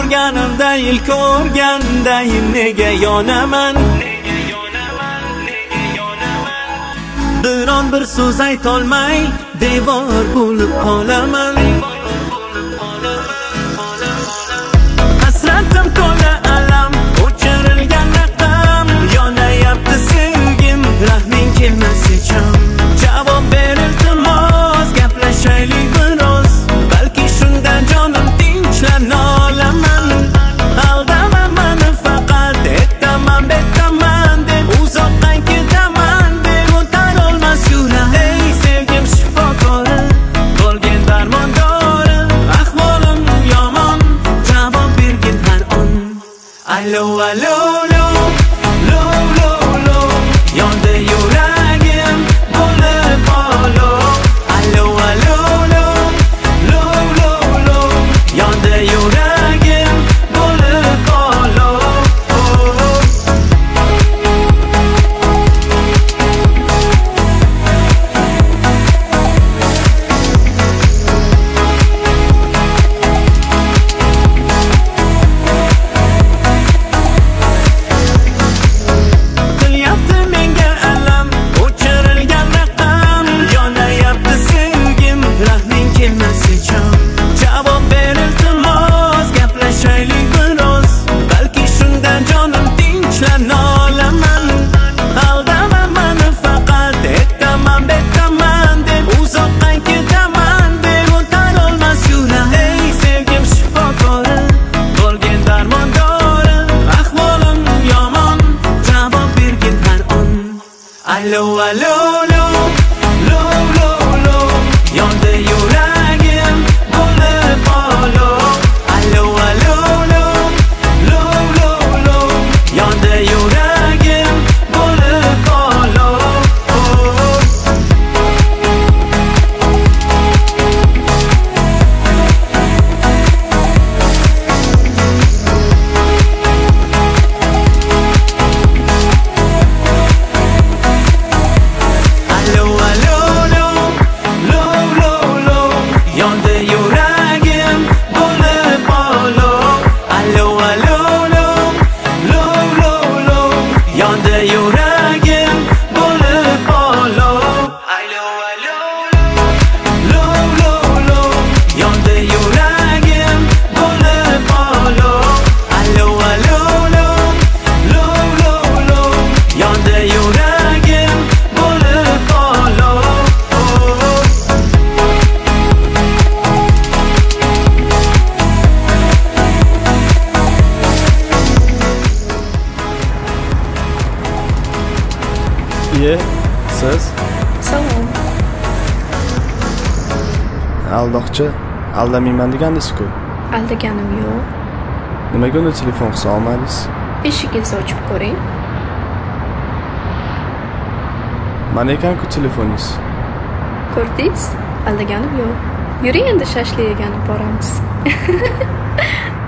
ko'rganimda ilk ko'rgandayin nega yonaman? Biron bir so'z aytolmay devor bo'lib qolaman. Hasratim to'la alam, o'chirilgan raqam, yonayapti sevgim, rahming kelmasa cham. Javob ber iltimos, gaplashaylik biroz, balki shundan jonim tinchlanib olaman. Aldama meni faqat, aytaman betaman deb uzoqdan ketaman deb o'tar olmas yurak. Ey sevgim shifokori, bo'lgin darmondori, ahvolim yomon, javob bergin har on. Alo alo lo lo lo lo, yonda yuragim bo'lib olo. Alo alo lo lo lo lo, yonda yuragim bo'lib olo. Qilyapti menga alam, o'chirilgan raqam, yonayapti sevgim, rahming kelmasa cham. Javob ber iltimos, gaplashaylik biroz, balki shundan jonim tinchlanib olaman. Aldama meni faqat, aytaman betaman deb uzoqdan ketaman deb o'tar olmas yurak. Ey sevgim shifokori, bo'lgin darmondori, ahvolim yomon, javob bergin har on. Alo alo lo lo lo lo, yonda yuragim bo'lib olo. Alo alo lo lo lo lo, yonda yuragim bo'lib olo. Alo alo lo lo lo lo, yonda yuragim bo'lib olo. Alo alo lo lo lo lo, yonda yuragim bo'lib olo. Alo alo lo lo lo, yonda yuragim bo'lib olo. Alo alo lo lo lo lo, yonda yuragim bo'lib olo. Iye, siz Salom. aldoqchi, aldamayman degansiz-ku. Aldaganim yo'q. Nimaga uni telefon qila olmadingiz? Eshigingizni ochib ko'ring. Mana ekan-ku telefoningiz. Ko'rdingiz? Aldaganim yo'q. Yuring endi shashlik yeganib boramiz.